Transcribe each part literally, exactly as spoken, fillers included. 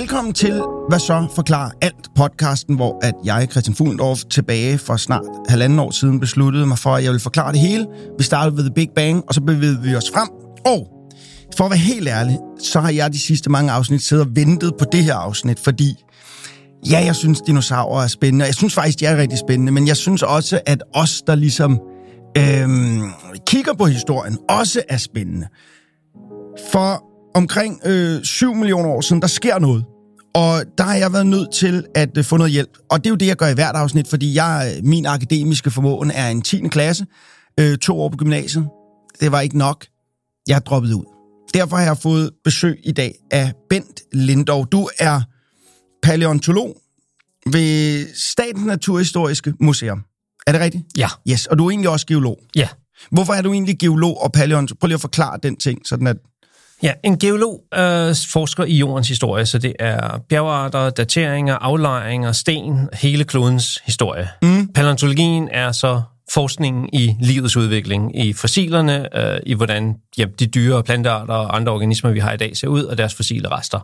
Velkommen til Hvad så forklarer alt podcasten, hvor at jeg, Christian Fuglendorf, tilbage for snart halvanden år siden besluttede mig for, at jeg ville forklare det hele. Vi startede ved The Big Bang, og så bevægede vi os frem. Og for at være helt ærlig, så har jeg de sidste mange afsnit siddet og ventet på det her afsnit, fordi ja, jeg synes, dinosaurer er spændende. Jeg synes faktisk, de er rigtig spændende, men jeg synes også, at os, der ligesom øhm, kigger på historien, også er spændende. For omkring øh, syv millioner år siden, der sker noget. Og der har jeg været nødt til at øh, få noget hjælp. Og det er jo det, jeg gør i hvert afsnit, fordi jeg, min akademiske formåen er en tiende klasse, øh, to år på gymnasiet. Det var ikke nok. Jeg er droppet ud. Derfor har jeg fået besøg i dag af Bent Lindov. Du er palæontolog ved Statens Naturhistoriske Museum. Er det rigtigt? Ja. Yes, og du er egentlig også geolog. Ja. Hvorfor er du egentlig geolog og palæontolog? Prøv lige at forklare den ting, sådan at... Ja, en geolog øh, forsker i jordens historie, så det er bjergarter, dateringer, aflejringer, sten, hele klodens historie. Mm. Palæontologien er så forskningen i livets udvikling, i fossilerne, øh, i hvordan ja, de dyre og plantearter og andre organismer, vi har i dag, ser ud, og deres fossile rester.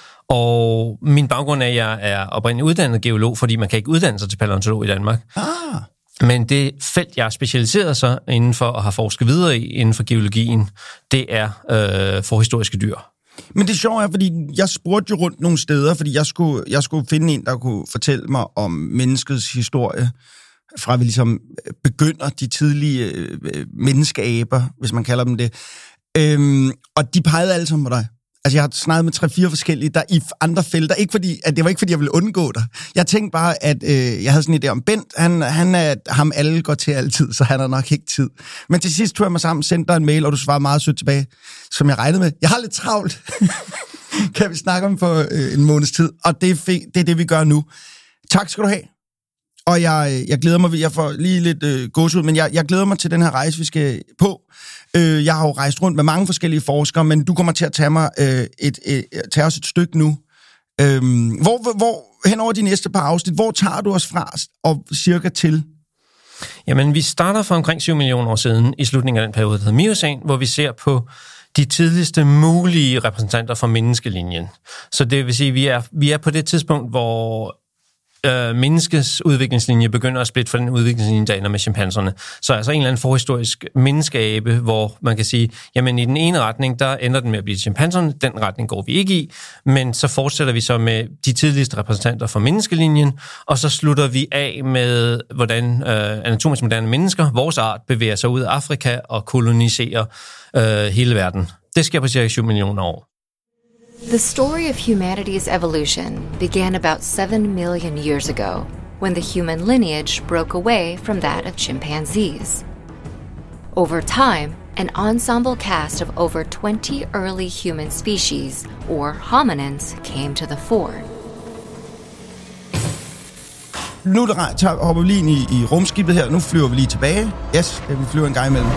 Og min baggrund er, at jeg er oprindeligt uddannet geolog, fordi man kan ikke uddanne sig til palæontolog i Danmark. Ah. Men det felt, jeg har specialiseret sig inden for og har forsket videre i inden for geologien, det er øh, forhistoriske dyr. Men det sjove er, fordi jeg spurgte jo rundt nogle steder, fordi jeg skulle, jeg skulle finde en, der kunne fortælle mig om menneskets historie, fra vi ligesom begynder de tidlige øh, menneskeaber, hvis man kalder dem det. Øhm, og de pegede alle sammen på dig. Altså, jeg har snakket med tre-fire forskellige, der i andre felter. Ikke fordi, at det var ikke, fordi jeg ville undgå dig. Jeg tænkte bare, at øh, jeg havde sådan en idé om Bent. Han, han er ham alle går til altid, så han har nok ikke tid. Men til sidst tog jeg mig sammen, sendte dig en mail, og du svarede meget sødt tilbage, som jeg regnede med. Jeg har lidt travlt. Kan vi snakke om på øh, en måneds tid? Og det er, fe- det er det, vi gør nu. Tak skal du have. Og jeg, jeg glæder mig, jeg får lige lidt øh, gåsehud, men jeg, jeg glæder mig til den her rejse, vi skal på. Øh, jeg har jo rejst rundt med mange forskellige forskere, men du kommer til at tage, mig, øh, et, et, tage os et stykke nu. Øh, hvor, hvor, hen over de næste par afsnit, hvor tager du os fra og cirka til? Jamen, vi starter for omkring syv millioner år siden, i slutningen af den periode, der hedder Miocæn, hvor vi ser på de tidligste mulige repræsentanter for menneskelinjen. Så det vil sige, at vi er, vi er på det tidspunkt, hvor Øh, menneskets udviklingslinje begynder at splitte for den udviklingslinje, der ender med chimpanserne. Så altså en eller anden forhistorisk menneskeabe, hvor man kan sige, jamen i den ene retning, der ender den med at blive chimpanserne, den retning går vi ikke i, men så fortsætter vi så med de tidligste repræsentanter for menneskelinjen, og så slutter vi af med, hvordan øh, anatomisk moderne mennesker, vores art, bevæger sig ud af Afrika og koloniserer øh, hele verden. Det sker på cirka syv millioner år. The story of humanity's evolution began about seven million years ago, when the human lineage broke away from that of chimpanzees. Over time, an ensemble cast of over twenty early human species, or hominins, came to the fore. Nu der, hopper vi lige ind i, i rumskibet her. Nu flyver vi lige tilbage. Yes, vi flyver en gang imellem.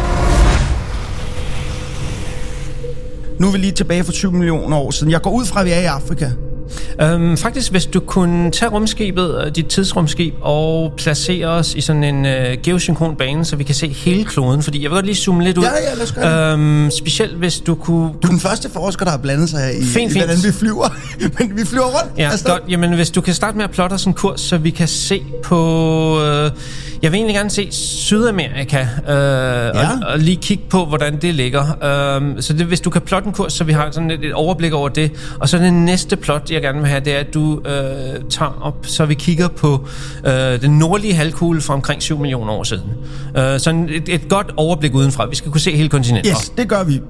Nu er vi lige tilbage for tyve millioner år siden. Jeg går ud fra, at vi er i Afrika. Øhm, faktisk, hvis du kunne tage rumskibet, dit tidsrumskib, og placere os i sådan en øh, geosynkron bane, så vi kan se hele kloden, fordi jeg vil godt lige zoome lidt ud. Ja, ja, lad os gøre det. Øhm, specielt hvis du kunne... Du er den første forsker, der har blandet sig i, fint, i hvordan vi flyver. Men vi flyver rundt. Ja, godt. Jamen, hvis du kan starte med at plotte os en kurs, så vi kan se på... Øh, jeg vil egentlig gerne se Sydamerika, øh, ja. og, og lige kigge på, hvordan det ligger. Øh, så det, hvis du kan plotte en kurs, så vi har sådan et, et overblik over det. Og så det næste plot, jeg gerne vil have, det er, at du øh, tager op, så vi kigger på øh, den nordlige halvkugle fra omkring syv millioner år siden. Øh, sådan et, et godt overblik udenfra. Vi skal kunne se hele kontinentet. Yes, det gør vi.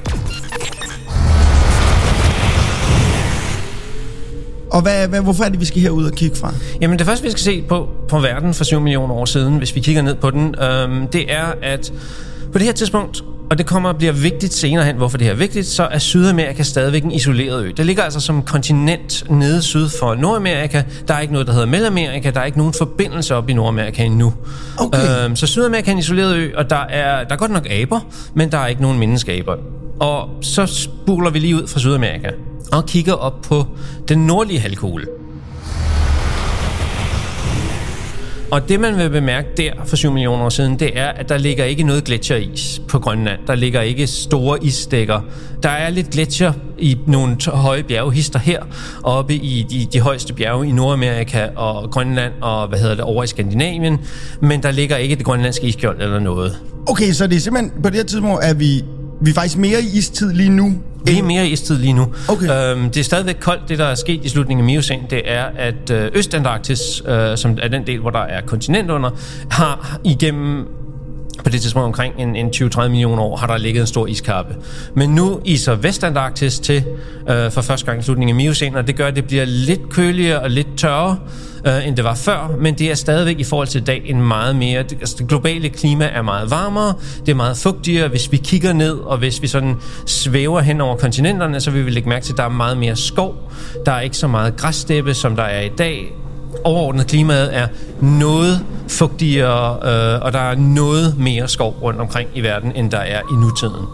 Og hvad, hvad, hvorfor er det, vi skal herud og kigge fra? Jamen det første, vi skal se på, på verden for syv millioner år siden, hvis vi kigger ned på den, øhm, det er, at på det her tidspunkt, og det kommer at blive vigtigt senere hen, hvorfor det her er vigtigt, så er Sydamerika stadigvæk en isoleret ø. Det ligger altså som kontinent nede syd for Nordamerika. Der er ikke noget, der hedder Mellemamerika. Der er ikke nogen forbindelse op i Nordamerika endnu. Okay. Øhm, så Sydamerika er en isoleret ø, og der er, der er godt nok aber, men der er ikke nogen menneskeaber. Og så spuler vi lige ud fra Sydamerika og kigger op på den nordlige halvkugle. Og det, man vil bemærke der for syv millioner år siden, det er, at der ligger ikke noget gletsjeris på Grønland. Der ligger ikke store isdækker. Der er lidt gletsjer i nogle høje bjergehister her, oppe i de, de højeste bjerge i Nordamerika og Grønland og, hvad hedder det, over i Skandinavien. Men der ligger ikke det grønlandske iskjold eller noget. Okay, så det er simpelthen, på det her tidspunkt er vi, vi er faktisk mere i istid lige nu. Vi er mere i istid lige nu. Okay. Øhm, det er stadigvæk koldt. Det, der er sket i slutningen af Miocæn, det er, at øh, Østantarktis, øh, som er den del, hvor der er kontinent under, har igennem på det tidspunkt omkring en, en tyve til tredive millioner år, har der ligget en stor iskappe. Men nu iser Vestantarktis til øh, for første gang i slutningen af Miocæn, og det gør, at det bliver lidt køligere og lidt tørre, øh, end det var før, men det er stadigvæk i forhold til i dag en meget mere... Det, altså det globale klima er meget varmere, det er meget fugtigere. Hvis vi kigger ned, og hvis vi sådan svæver hen over kontinenterne, så vil vi lægge mærke til, at der er meget mere skov. Der er ikke så meget græssteppe, som der er i dag. Overordnet klimaet er noget fugtigere, øh, og der er noget mere skov rundt omkring i verden, end der er i nutiden.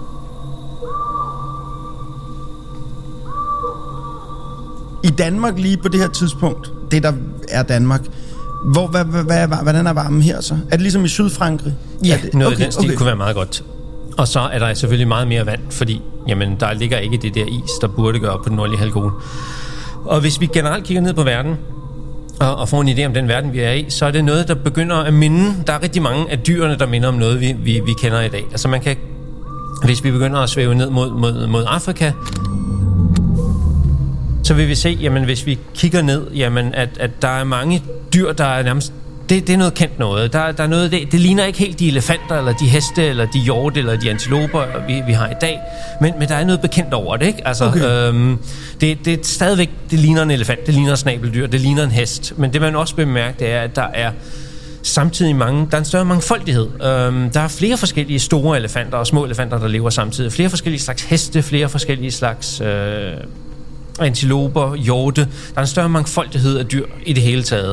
I Danmark lige på det her tidspunkt, det der er Danmark, hvor, hvad, hvad, hvad, hvordan er varmen her så? Er det ligesom i Sydfrankrig? Ja, det, noget okay, af den stil okay. kunne være meget godt. Og så er der selvfølgelig meget mere vand, fordi jamen, der ligger ikke det der is, der burde gøre på den nordlige halvkugle. Og hvis vi generelt kigger ned på verden, og, og får en idé om den verden, vi er i, så er det noget, der begynder at minde. Der er rigtig mange af dyrene, der minder om noget, vi, vi, vi kender i dag. Altså man kan, hvis vi begynder at svæve ned mod, mod, mod Afrika, så vil vi se, jamen hvis vi kigger ned, jamen at, at der er mange dyr, der er nærmest, det, det er noget kendt noget. Der, der er noget, det, det ligner ikke helt de elefanter, eller de heste, eller de hjorte, eller de antiloper, vi, vi har i dag, men, men der er noget bekendt over det, ikke? Altså, okay. øhm, det, det er stadigvæk, det ligner en elefant, det ligner en snabeldyr, det ligner en hest, men det man også bemærker, det er, at der er samtidig mange, der er en større mangfoldighed. Øhm, der er flere forskellige store elefanter og små elefanter, der lever samtidig. Flere forskellige slags heste, flere forskellige slags øh, antiloper, hjorte. Der er en større mangfoldighed af dyr i det hele taget.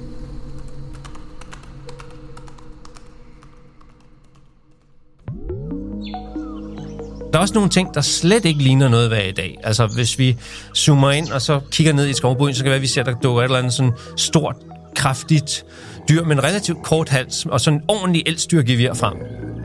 Der er også nogle ting, der slet ikke ligner noget, hvad er i dag. Altså, hvis vi zoomer ind og så kigger ned i skovbryn, så kan det være, at vi ser, at der dukker et eller andet sådan stort, kraftigt dyr med en relativt kort hals og sådan en ordentlig elstyrgevir frem.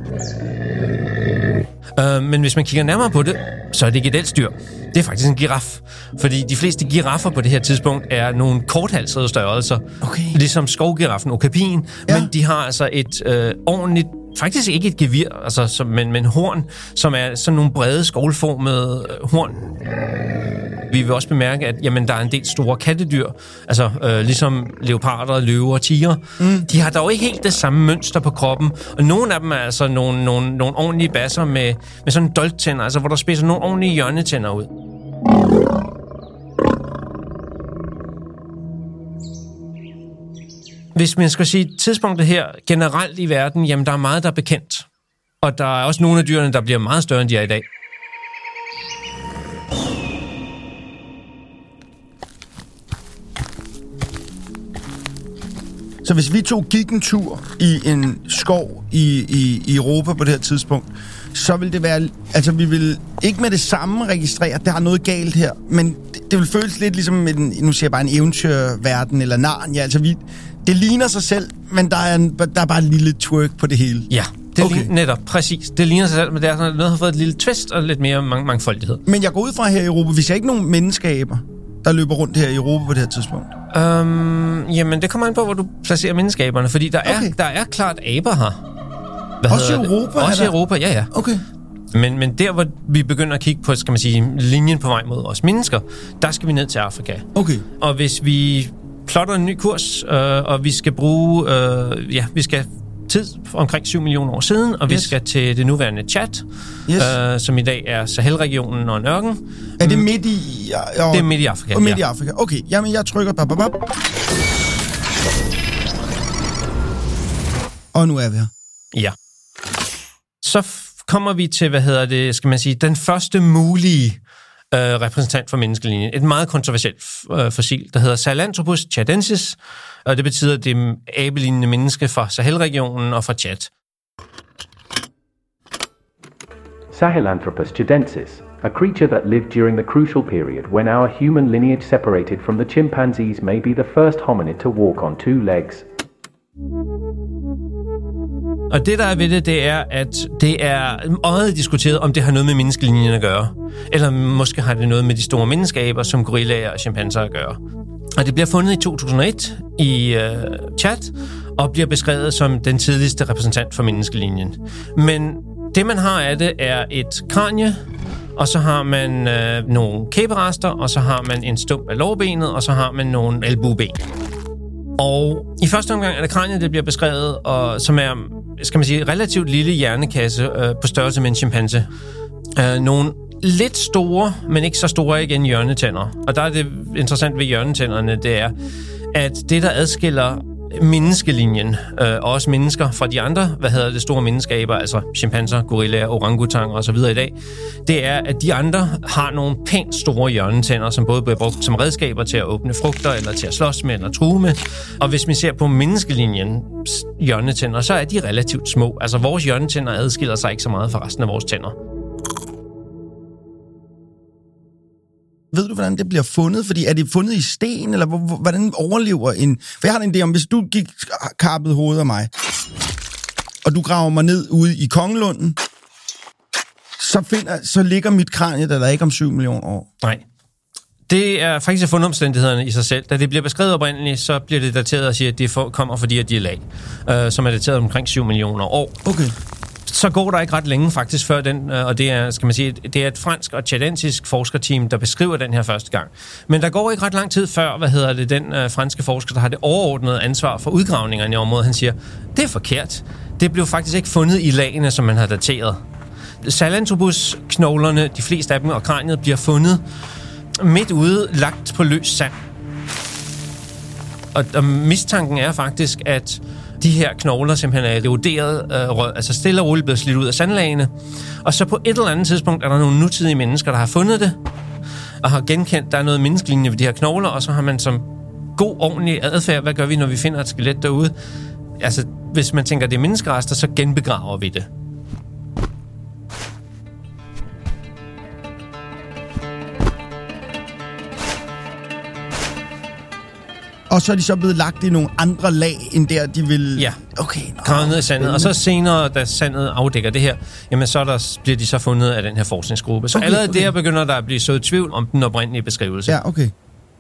Uh, men hvis man kigger nærmere på det, så er det ikke et elstyr. Det er faktisk en giraf. Fordi de fleste giraffer på det her tidspunkt er nogle korthalsede størrelser. Okay. Ligesom skovgiraffen okapien. Ja. Men de har altså et øh, ordentligt, faktisk ikke et gevir, altså, som, men, men horn, som er sådan nogle brede, skovlformede øh, horn. Vi vil også bemærke, at jamen, der er en del store kattedyr, altså øh, ligesom leoparder, løver og tiger. Mm. De har dog ikke helt det samme mønster på kroppen, og nogle af dem er altså nogle, nogle, nogle ordentlige basser med, med sådan dolktænder, altså hvor der spidser nogle ordentlige hjørnetænder ud. Hvis man skal sige tidspunktet her generelt i verden, jamen der er meget, der er bekendt. Og der er også nogle af dyrene, der bliver meget større, end de er i dag. Så hvis vi tog gik en tur i en skov i, i, i Europa på det her tidspunkt, så vil det være... Altså, vi vil ikke med det samme registrere, at der er noget galt her, men det, det vil føles lidt ligesom med den, nu siger jeg bare en eventyrverden eller Narnia. Altså, vi, det ligner sig selv, men der er, en, der er bare et lille twerk på det hele. Ja, det okay. ligner, netop, præcis. Det ligner sig selv, men det er sådan, noget har fået et lille twist og lidt mere mang- mangfoldighed. Men jeg går ud fra her i Europa, vi ser ikke nogen menneskeaber, der løber rundt her i Europa på det her tidspunkt. Um, jamen, det kommer an på, hvor du placerer menneskaberne, fordi der, okay. er, der er klart aber her. Hvad Også i Europa? Også i Europa, ja, ja. Okay. Men, men der, hvor vi begynder at kigge på, skal man sige, linjen på vej mod os mennesker, der skal vi ned til Afrika. Okay. Og hvis vi plotter en ny kurs, øh, og vi skal bruge, øh, ja, vi skal tid omkring syv millioner år siden, og yes. vi skal til det nuværende Chad, yes. øh, som i dag er Sahel-regionen og en ørken. Er det midt i... Og, det er midt i Afrika, og midt ja. i Afrika. Okay, jamen jeg trykker... Bap, bap, bap. Og nu er vi her. Ja. Så f- kommer vi til, hvad hedder det, skal man sige, den første mulige øh, repræsentant for menneskelinjen. Et meget kontroversielt øh, fossil, der hedder Sahelanthropus chadensis, og det betyder, at det er abelignende menneske fra Sahel-regionen og fra Chad. Sahelanthropus chadensis, a creature that lived during the crucial period when our human lineage separated from the chimpanzees, may be the first hominid to walk on two legs. Og det, der er ved det, det er, at det er meget diskuteret, om det har noget med menneskelinjen at gøre. Eller måske har det noget med de store menneskeaber, som gorillaer og chimpanser at gøre. Og det bliver fundet i to tusind og et i øh, Chad, og bliver beskrevet som den tidligste repræsentant for menneskelinjen. Men det, man har af det, er et kranie, og så har man øh, nogle kæberester, og så har man en stump af lårbenet, og så har man nogle albueben. Og i første omgang er det kraniet, det bliver beskrevet, og som er, skal man sige, relativt lille hjernekasse øh, på størrelse med en chimpanse. Øh, nogle lidt store, men ikke så store igen, hjørnetænder. Og der er det interessant ved hjørnetænderne, det er, at det, der adskiller menneskelinjen, øh, og også mennesker fra de andre, hvad hedder det, store menneskeaber, altså chimpanser, gorillaer, orangutanger og så videre i dag, det er, at de andre har nogle pænt store hjørnetænder, som både bliver brugt som redskaber til at åbne frugter, eller til at slås med, eller true med. Og hvis vi ser på menneskelinjens hjørnetænder, så er de relativt små. Altså vores hjørnetænder adskiller sig ikke så meget fra resten af vores tænder. Ved du, hvordan det bliver fundet? Fordi er det fundet i sten, eller hvordan overlever en... For jeg har en idé om, hvis du gik kappet hovedet af mig, og du graver mig ned ude i Kongelunden, så, finder, så ligger mit kranie der, der ikke om syv millioner år. Nej. Det er faktisk fundomstændighederne i sig selv. Da det bliver beskrevet oprindeligt, så bliver det dateret og siger, at det kommer fordi, at de er lag, øh, som er dateret omkring syv millioner år. Okay. Så går der ikke ret længe faktisk før den, og det er, skal man sige, det er et fransk og tjadensisk forskerteam, der beskriver den her første gang. Men der går ikke ret lang tid før, hvad hedder det, den øh, franske forsker, der har det overordnede ansvar for udgravningerne i området, han siger, det er forkert. Det blev faktisk ikke fundet i lagene, som man har dateret. Sahelanthropus-knoglerne, de fleste af dem, og kraniet bliver fundet midt ude, lagt på løs sand. Og, og mistanken er faktisk, at de her knogler simpelthen er eroderet, øh, altså stille og roligt blevet slidt ud af sandlagene. Og så på et eller andet tidspunkt er der nogle nutidige mennesker, der har fundet det, og har genkendt, at der er noget menneskelignende ved de her knogler, og så har man som god, ordentlig adfærd, hvad gør vi, når vi finder et skelet derude? Altså, hvis man tænker, det er menneskerester, så genbegraver vi det. Og så er de så blevet lagt i nogle andre lag, end der de vil... Ja, okay, gravet ned i sandet. Og så senere, da sandet afdækker det her, jamen så der, bliver de så fundet af den her forskningsgruppe. Så okay, allerede okay. Der begynder der at blive sået tvivl om den oprindelige beskrivelse. Ja, okay.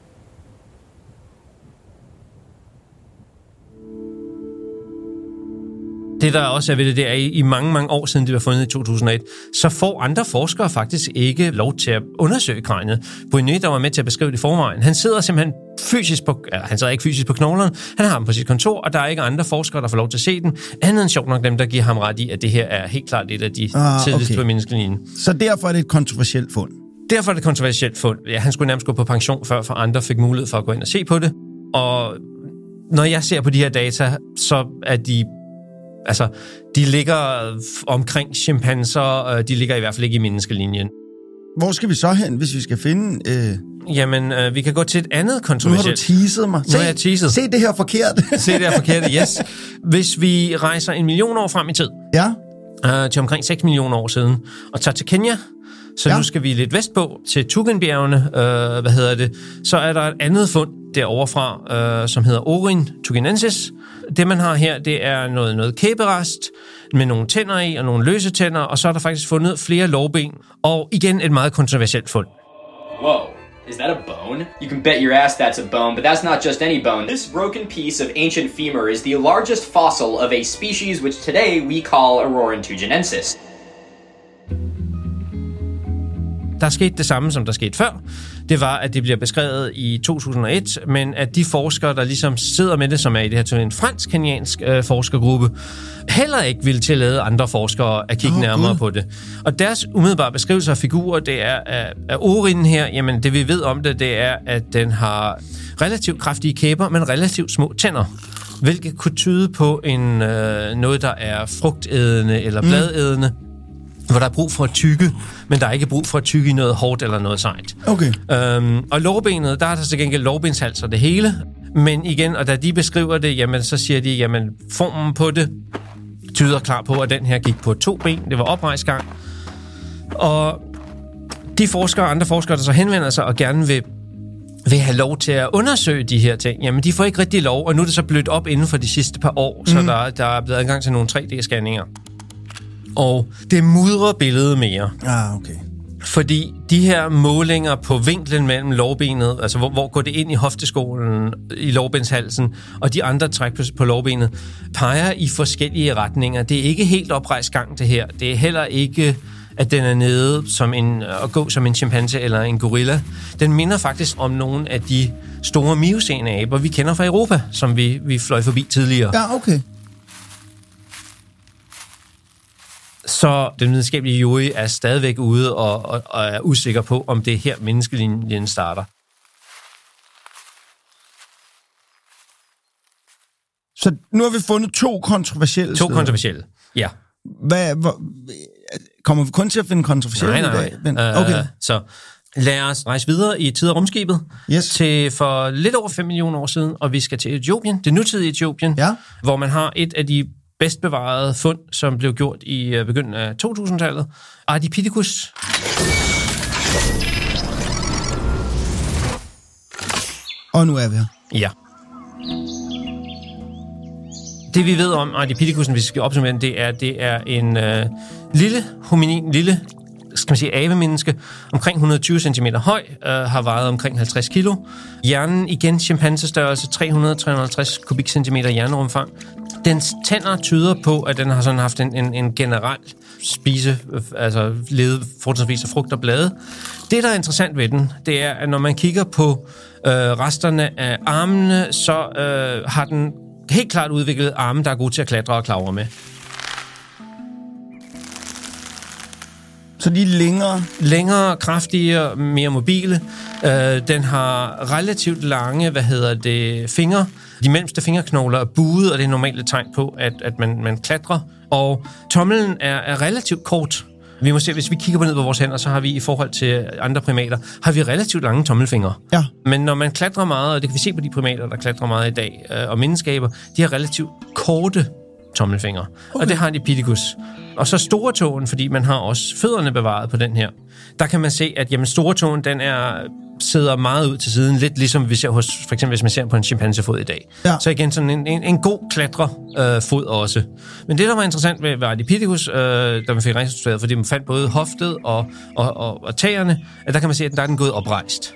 Det, der også er ved det, det er, i, i mange, mange år siden det var fundet i to tusind og et, så får andre forskere faktisk ikke lov til at undersøge kraniet. Brunet, der var med til at beskrive det i forvejen, han sidder simpelthen fysisk på, eller han sidder ikke fysisk på knoglerne, han har dem på sit kontor, og der er ikke andre forskere, der får lov til at se den, andet end sjovt nok dem, der giver ham ret i, at det her er helt klart et af de ah, tidligste okay. på menneskelinjen. Så derfor er det et kontroversielt fund? Derfor er det et kontroversielt fund. Ja, han skulle nærmest gå på pension før, for andre fik mulighed for at gå ind og se på det. Og når jeg ser på de her data, så er de Altså, de ligger omkring chimpanser, de ligger i hvert fald ikke i menneskelinjen. Hvor skal vi så hen, hvis vi skal finde... Øh... Jamen, øh, vi kan gå til et andet kontroversielt. Nu har du teaset mig. Se, nu har jeg teaset. Se det her forkert. Se det her forkert, yes. Hvis vi rejser en million år frem i tid, ja. øh, til omkring seks millioner år siden, og tager til Kenya, så ja. Nu skal vi lidt vestpå til Tugenbjergene, øh, hvad hedder det, så er der et andet fund derovre fra, øh, som hedder Orin tugenensis. Det, man har her, det er noget, noget kæberest med nogle tænder i og nogle løse tænder, og så er der faktisk fundet flere lårben, og igen et meget kontroversielt fund. Whoa, is that a bone? You can bet your ass that's a bone, but that's not just any bone. This broken piece of ancient femur is the largest fossil of a species which today we call Aurorin tugenensis. Der skete det samme, som der skete før. Det var, at det bliver beskrevet i to tusind og et, men at de forskere, der ligesom sidder med det, som er i det her til en fransk-kenyansk øh, forskergruppe, heller ikke ville tillade andre forskere at kigge oh, nærmere God. på det. Og deres umiddelbare beskrivelse af figurer, det er, at, at orinen her, jamen det vi ved om det, det er, at den har relativt kraftige kæber, men relativt små tænder. Hvilket kunne tyde på en, øh, noget, der er frugtædende eller bladædende. Mm. Hvor der er brug for at tygge, men der er ikke brug for at tygge i noget hårdt eller noget sejt. Okay. Øhm, og lårbenet, der er der til gengæld lårbenshals og det hele. Men igen, og da de beskriver det, jamen så siger de, jamen formen på det tyder klart på, at den her gik på to ben. Det var oprejsgang. Og de forskere, andre forskere, der så henvender sig og gerne vil vil have lov til at undersøge de her ting. Jamen, de får ikke rigtig lov, og nu er det så blødt op inden for de sidste par år, mm. så der, der er blevet adgang til nogle tre D-scanninger. Og det mudrer billedet mere. Ah, okay. Fordi de her målinger på vinklen mellem lårbenet, altså hvor, hvor går det ind i hofteskålen, i lårbenshalsen, og de andre træk på, på lårbenet, peger i forskellige retninger. Det er ikke helt oprejst gang, det her. Det er heller ikke, at den er nede som en, at gå som en chimpanse eller en gorilla. Den minder faktisk om nogle af de store miocæne-aber, vi kender fra Europa, som vi, vi fløj forbi tidligere. Ja, okay. Så den videnskabelige jury er stadigvæk ude og, og, og er usikker på, om det er her menneskelinjen starter. Så nu har vi fundet to kontroversielle To steder. kontroversielle, ja. Hvad, hvor, kommer vi kun til at finde kontroversielle nej, nej, i dag? Men, okay. Uh, så lad os rejse videre i tid- og rumskibet yes. til for lidt over fem millioner år siden, og vi skal til Etiopien, det nutidige Etiopien, ja. hvor man har et af de bedst bevarede fund, som blev gjort i begyndelsen af to tusind-tallet. Ardipithecus. Og nu er vi her. Ja. Det vi ved om Ardipithecus, hvis vi skal opsummere den, det er, det er en øh, lille hominin, lille skal man sige, avemenneske, omkring et hundrede og tyve centimeter høj, øh, har vejet omkring halvtreds kilo. Hjernen, igen chimpansestørrelse, tre hundrede til tre hundrede og halvtreds kubikcentimeter hjernerumfang. Dens tænder tyder på, at den har sådan haft en, en, en generel spise, altså levet fortrinsvis af frugt og blade. Det, der er interessant ved den, det er, at når man kigger på øh, resterne af armene, så øh, har den helt klart udviklet arme, der er gode til at klatre og klavre med. Så de er længere? Længere, kraftigere, mere mobile. Øh, den har relativt lange, hvad hedder det, fingre. De mellemste fingerknogler er buede, og det er normalt et tegn på, at, at man, man klatrer. Og tommelen er, er relativt kort. Vi må se, hvis vi kigger på ned på vores hænder, så har vi i forhold til andre primater, har vi relativt lange tommelfingre. Ja. Men når man klatrer meget, og det kan vi se på de primater, der klatrer meget i dag, øh, og menneskeaber, de har relativt korte tommelfingre. Okay. Og det har Ardipithecus. Og så storetåen, fordi man har også fødderne bevaret på den her. Der kan man se, at jamen, storetåen, den er, sidder meget ud til siden, lidt ligesom vi ser hos, for eksempel hvis man ser på en chimpansefod i dag. Ja. Så igen sådan en, en, en god klatrefod øh, også. Men det, der var interessant ved, ved Ardipithecus, øh, der man fik rekonstrueret, fordi man fandt både hoftet og, og, og, og tæerne, at der kan man se, at der er den gået oprejst.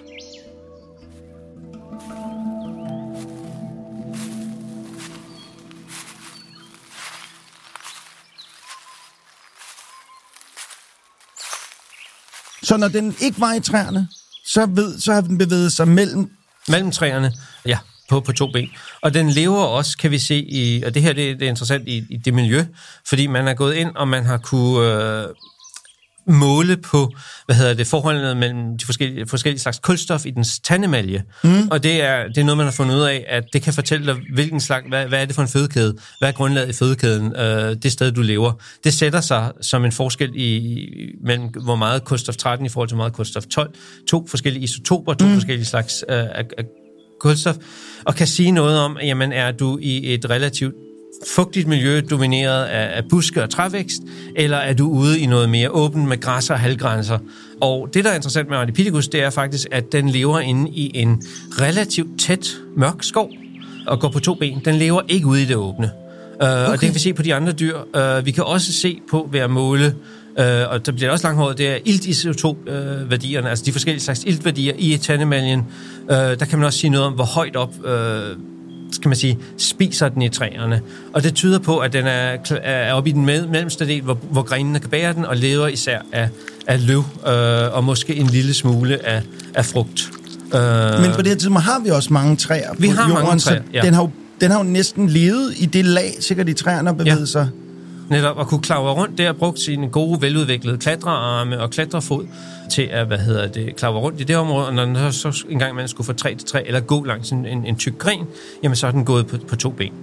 Så når den ikke var i træerne, så, ved, så har den bevæget sig mellem... Mellem træerne, ja, på, på to ben. Og den lever også, kan vi se, i, og det her det, det er interessant i, i det miljø, fordi man er gået ind, og man har kunne øh, måle på, hvad hedder det, forholdet mellem de forskellige, forskellige slags kulstof i dens tandemalje. Mm. Og det er, det er noget, man har fundet ud af, at det kan fortælle dig, hvilken slags, hvad, hvad er det for en fødekæde? Hvad er grundlaget i fødekæden? Øh, det sted, du lever. Det sætter sig som en forskel i, mellem, hvor meget kulstof tretten i forhold til hvor meget kulstof tolv. To forskellige isotoper, to mm. forskellige slags øh, af, af kulstof. Og kan sige noget om, jamen er du i et relativt fugtigt miljø domineret af, af buske og trævækst, eller er du ude i noget mere åbent med græsser og halvgrænser? Og det, der er interessant med Ardipithecus, det er faktisk, at den lever inde i en relativt tæt, mørk skov og går på to ben. Den lever ikke ude i det åbne. Uh, okay. Og det kan vi se på de andre dyr. Uh, vi kan også se på ved at måle, uh, og der bliver også langhåret, det er iltisotop-værdierne, uh, altså de forskellige slags iltværdier i tandemaljen. Uh, der kan man også sige noget om, hvor højt op uh, skal man sige, spiser den i træerne. Og det tyder på, at den er, er oppe i den mellemste del, hvor, hvor grenene kan bære den, og lever især af, af løv, øh, og måske en lille smule af, af frugt. Øh, Men på det her tidspunkt har vi også mange træer på vi har jorden, mange træer, ja. den, har jo, den har jo næsten levet i det lag, sikkert i træerne og bevæget ja. sig. Netop at kunne klare rundt der, brugt sine gode, veludviklede klatrearme og klatrefod til at, hvad hedder det, klare rundt i det område, og når den så engang man skulle fra træ til træ, eller gå langs en, en, en tyk gren, jamen så er den gået på, på to ben.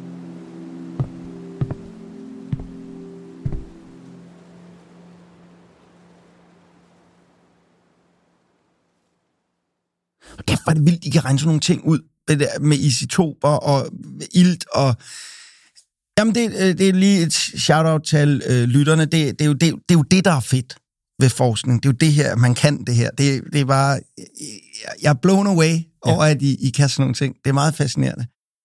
Kæft, hvor er det vildt, I kan regne sådan nogle ting ud, det der med isotoper og ilt og... Jamen, det, det er lige et shout-out til øh, lytterne. Det, det, er jo, det, det er jo det, der er fedt ved forskning. Det er jo det her, man kan det her. Det, det er bare... jeg er blown away ja. over, at I, I kan sådan nogle ting. Det er meget fascinerende.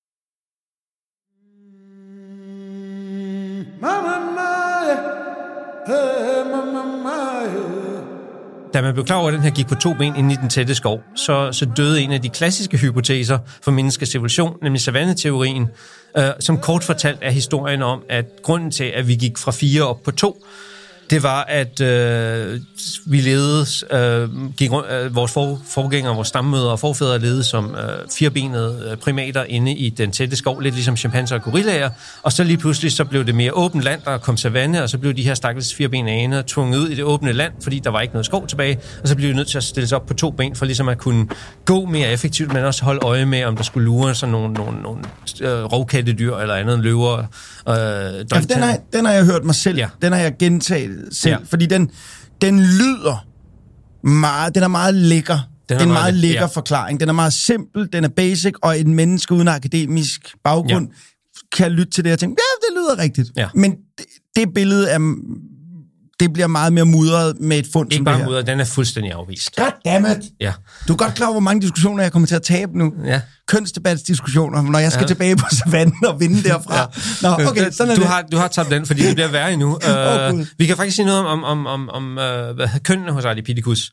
Da man blev klar over, at den her gik på to ben inde i den tætte skov, så, så døde en af de klassiske hypoteser for menneskets evolution, nemlig savanneteorien, øh, som kort fortalt er historien om, at grunden til, at vi gik fra fire op på to, det var, at øh, vi levede, øh, gik, øh, vores for, forgængere, vores stammemødre og forfædre levede som øh, firbenede primater inde i den tætte skov, lidt ligesom chimpanser og gorillaer, og så lige pludselig så blev det mere åbent land, der kom savanne, og så blev de her stakkels firbenede aner tvunget ud i det åbne land, fordi der var ikke noget skov tilbage, og så blev vi nødt til at stille sig op på to ben, for ligesom at kunne gå mere effektivt, men også holde øje med, om der skulle lure sådan nogle, nogle, nogle øh, rovkattedyr eller andet, løver. Øh, ja, den, har, den har jeg hørt mig selv, ja. Den har jeg gentaget selv, ja. Fordi den, den lyder meget, den er meget lækker. Den er, det er en meget, meget lækker ja. forklaring. Den er meget simpel, den er basic, og en menneske uden akademisk baggrund ja. kan lytte til det og tænke, ja, det lyder rigtigt. Ja. Men det, det billede er, det bliver meget mere mudret med et fund ikke som bare det her. Mudret, den er fuldstændig afvist. Goddammit! Ja. Du er godt klar over, hvor mange diskussioner jeg kommer til at tabe nu. Ja. Kønsdebatsdiskussioner, når jeg skal ja. tilbage på savannen og vinde derfra. Ja. Nå, okay, sådan er du det. Har, du har tabt den, fordi det bliver værre endnu. oh, uh, vi kan faktisk sige noget om, om, om, om uh, hvad, kønnene hos Ardipithecus.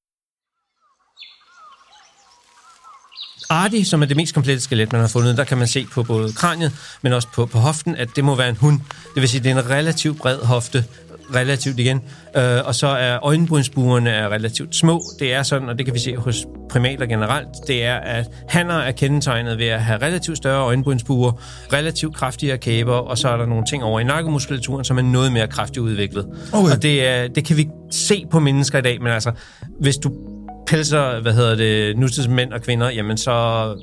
Ardi, som er det mest komplette skelet, man har fundet, der kan man se på både kraniet, men også på, på hoften, at det må være en hund. Det vil sige, det er en relativt bred hofte, relativt igen, øh, og så er øjenbrynsbuerne er relativt små. Det er sådan, og det kan vi se hos primater generelt, det er, at hanner er kendetegnet ved at have relativt større øjenbrynsbuer, relativt kraftigere kæber, og så er der nogle ting over i nakkemuskulaturen, som er noget mere kraftigt udviklet. Okay. Og det, er, det kan vi se på mennesker i dag, men altså, hvis du pelser, hvad hedder det, nutids mænd og kvinder, jamen så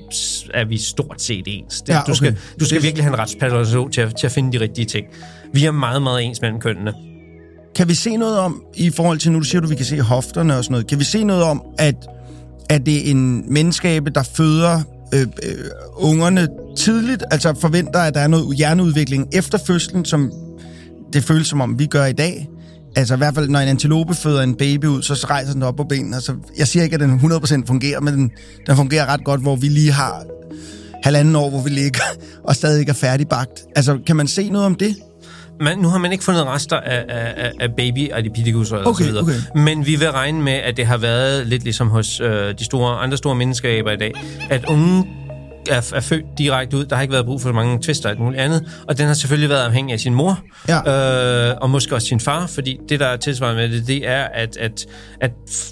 er vi stort set ens. Det, ja, okay. Du skal, du skal virkelig have en retspatolog til at, til at finde de rigtige ting. Vi er meget, meget ens mellem kønnene. Kan vi se noget om, i forhold til, nu du siger du, vi kan se hofterne og sådan noget, kan vi se noget om, at, at det er en menneskeabe, der føder øh, øh, ungerne tidligt, altså forventer, at der er noget hjerneudvikling efter fødslen, som det føles som om, vi gør i dag? Altså i hvert fald, når en antilope føder en baby ud, så rejser den op på benene. Altså, jeg siger ikke, at den hundrede procent fungerer, men den, den fungerer ret godt, hvor vi lige har halvanden år, hvor vi ligger og stadig ikke er færdigbagt. Altså, kan man se noget om det? Men nu har man ikke fundet rester af, af, af baby Ardipithecus og okay, så videre. Okay. Men vi vil regne med, at det har været lidt ligesom hos øh, de store, andre store menneskeaber i dag, at unge er, er født direkte ud. Der har ikke været brug for så mange twister og alt muligt andet. Og den har selvfølgelig været afhængig af sin mor, ja. øh, og måske også sin far, fordi det, der er tilsvarende med det, det er, at, at, at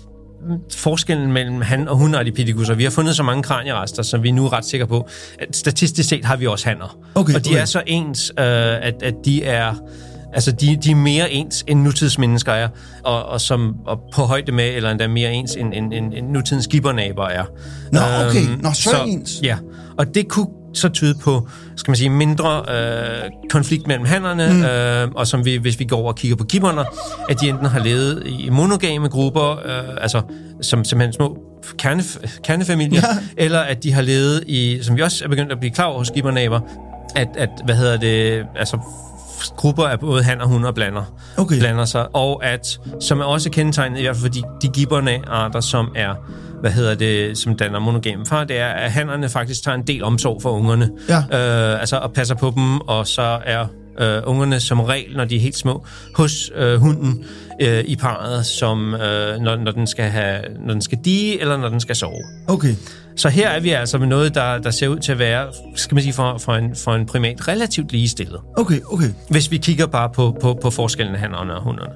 forskellen mellem han og hun Ardipithecus, og vi har fundet så mange kranierester, som vi er nu er ret sikre på, at statistisk set har vi også hanner. Okay, og de okay. er så ens, øh, at, at de er altså de, de er mere ens end nutidsmennesker er, og, og, som, og på højde med, eller endda mere ens end, end, end, end nutidens gibbernaber er. Nå, okay. Øhm, Nå, så, så ens. Ja, og det kunne så tyde på, skal man sige, mindre øh, konflikt mellem hannerne, mm. øh, og som vi, hvis vi går over og kigger på gibberne, at de enten har levet i monogame grupper, øh, altså som simpelthen små kerne, kernefamilier, ja. Eller at de har levet i, som vi også er begyndt at blive klar over hos gibbernaber, at, at, hvad hedder det, altså grupper af både han og hun og blander, okay. blander sig, og at, som er også kendetegnet, i hvert fald for de, de gibberne-arter, som er, hvad hedder det, som danner monogame far, det er, at hannerne faktisk tager en del omsorg for ungerne, ja. øh, altså og passer på dem, og så er øh, ungerne som regel, når de er helt små, hos øh, hunden øh, i parret, som øh, når, når den skal have, når den skal dige, eller når den skal sove. Okay. Så her er vi altså med noget, der, der ser ud til at være, skal man sige, for, for, en, for en primat relativt ligestillet. Okay, okay. Hvis vi kigger bare på, på, på forskellen af hannerne og hunderne.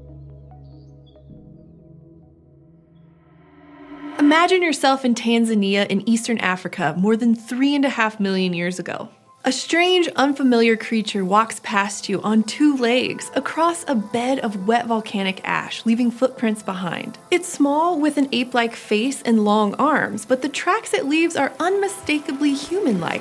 Imagine yourself in Tanzania in Eastern Africa more than three and a half million years ago. A strange, unfamiliar creature walks past you on two legs across a bed of wet volcanic ash, leaving footprints behind. It's small with an ape-like face and long arms, but the tracks it leaves are unmistakably human-like.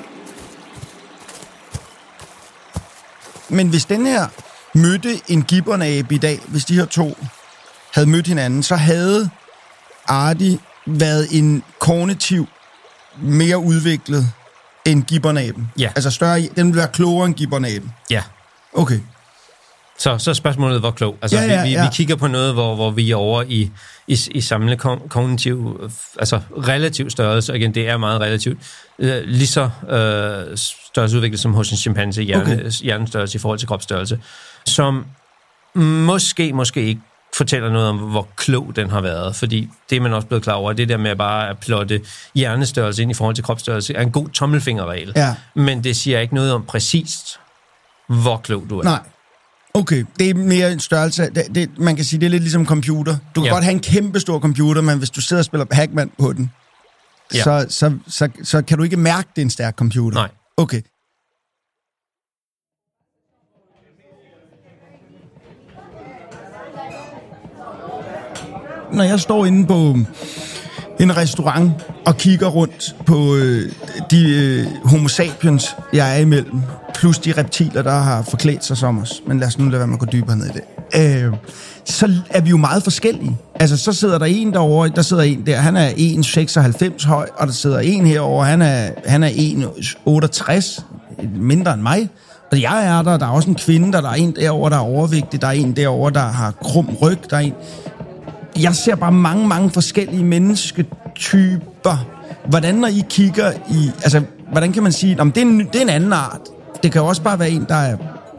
Men hvis den her mødte en gibbernabe i dag, hvis de her to havde mødt hinanden, så havde Ardi været en kognitiv mere udviklet end gibbernaben. Ja. Altså større, den vil være klogere end gibbernaben. Ja. Okay. Så, så spørgsmålet, hvor klog. Altså, ja, ja, vi, ja. vi kigger på noget, hvor, hvor vi er over i, i, i samle kognitiv, altså relativ størrelse. Igen, det er meget relativt. Øh, lige så øh, størrelseudviklet som hos en chimpanse, hjerne, okay. hjernestørrelse i forhold til kropsstørrelse, som måske, måske ikke fortæller noget om, hvor klog den har været. Fordi det er man også blevet klar over, det der med bare at plotte hjernestørrelse ind i forhold til kropsstørrelse, er en god tommelfingerregel. Ja. Men det siger ikke noget om præcist, hvor klog du er. Nej. Okay, det er mere en størrelse. Det, det, man kan sige, det er lidt ligesom computer. Du kan ja. godt have en kæmpe stor computer, men hvis du sidder og spiller Pac-Man på den, ja. så, så, så, så kan du ikke mærke, det er en stærk computer. Nej. Okay. Når jeg står inde på en restaurant og kigger rundt på øh, de øh, homo sapiens, jeg er imellem, plus de reptiler, der har forklædt sig som os. Men lad os nu lade være med at gå dybere ned i det. Øh, så er vi jo meget forskellige. Altså, så sidder der en derovre, der sidder en der, han er en komma seksoghalvfems høj, og der sidder en herovre, han er, han er en komma otteogtres, mindre end mig. Og jeg er der, der er også en kvinde, der, der er en derovre, der er overvægtig, der er en derovre, der har krum ryg, der er en... Jeg ser bare mange, mange forskellige mennesketyper. Hvordan, når I kigger i... Altså, hvordan kan man sige... Om det, er en, det er en anden art. Det kan jo også bare være en, der er,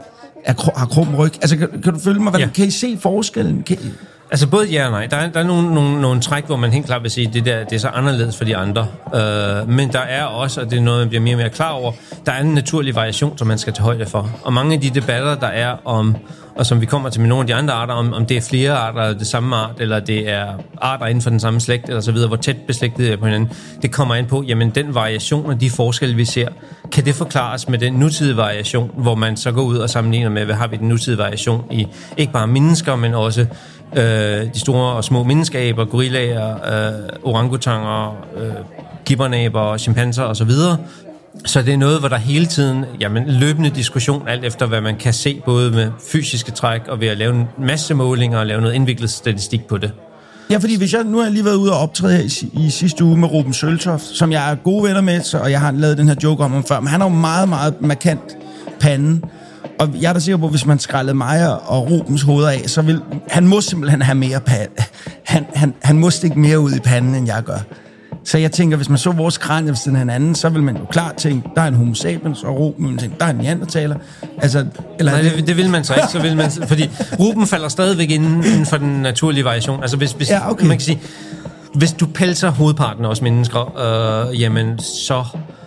er, har krum ryg. Altså, kan, kan du følge mig? Hvordan, ja. Kan I se forskellen? Kan I... Altså, både ja og nej. Der er, der er nogle, nogle, nogle træk, hvor man helt klart vil sige, at det, der, det er så anderledes for de andre. Uh, men der er også, og det er noget, man bliver mere og mere klar over, der er en naturlig variation, som man skal tage højde for. Og mange af de debatter, der er om... og som vi kommer til med nogle af de andre arter, om, om det er flere arter af det samme art, eller det er arter inden for den samme slægt, eller så videre, hvor tæt beslægtet er på hinanden, det kommer ind på, jamen den variation og de forskelle, vi ser, kan det forklares med den nutidige variation, hvor man så går ud og sammenligner med, hvad har vi den nutidige variation i, ikke bare mennesker, men også øh, de store og små menneskeaber, gorillaer, øh, orangutanger, øh, gibbernaber, chimpanser og så videre. Så det er noget, hvor der hele tiden, jamen, løbende diskussion, alt efter hvad man kan se, både med fysiske træk og ved at lave en masse målinger og lave noget indviklet statistik på det. Ja, fordi hvis jeg, nu har jeg lige været ude og optræde her i, i sidste uge med Ruben Søltoft, som jeg er gode venner med, så, og jeg har lavet den her joke om ham før, men han har jo meget, meget markant pande. Og jeg er da sikker på, at hvis man skrællede mig og Rubens hoveder af, så vil han må simpelthen have mere pande. Han, han, han må stikke mere ud i panden, end jeg gør. Så jeg tænker, hvis man så vores kranie ved siden af hinanden, så vil man jo klart tænke, der er en homo sapiens, og Ruben vil tænke, der er en neandertaler. Altså, eller nej, det, det vil man så ikke. Så vil man, fordi Ruben falder stadigvæk inden, inden for den naturlige variation. Altså, hvis, hvis ja, okay. man kan sige, hvis du pelser hovedparten af os mennesker, øh, jamen, så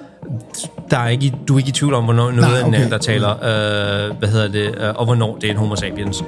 der er ikke, du er ikke i tvivl om, hvornår noget af okay. neandertaler, øh, hvad hedder det, øh, og hvornår det er en homo sapiens.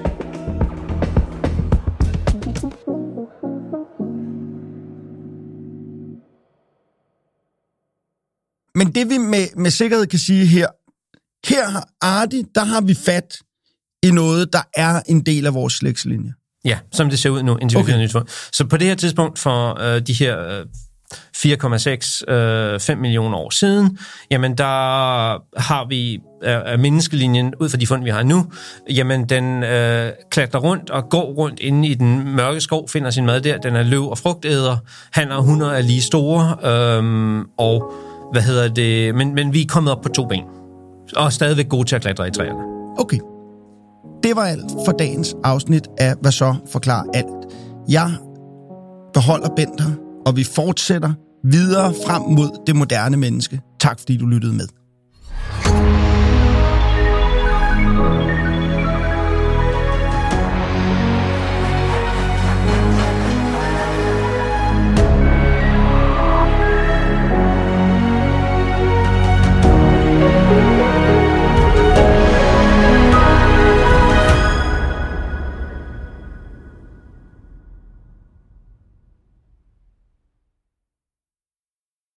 Men det vi med, med sikkerhed kan sige her, her har Arti, der har vi fat i noget, der er en del af vores slægtslinje. Ja, som det ser ud nu, indtil okay. vi finder nyt. Så på det her tidspunkt for øh, de her øh, fire komma seks fem millioner år siden, jamen der har vi øh, menneskelinjen, ud fra de fund, vi har nu, jamen den øh, klatrer rundt og går rundt inde i den mørke skov, finder sin mad der, den er løv- og frugtæder, hanner og hunner er lige store, øh, og hvad hedder det, men, men vi er kommet op på to ben, og stadigvæk gode til at klatre i træerne. Okay. Det var alt for dagens afsnit af Hvad så forklarer alt. Jeg beholder Bent her, og vi fortsætter videre frem mod det moderne menneske. Tak fordi du lyttede med.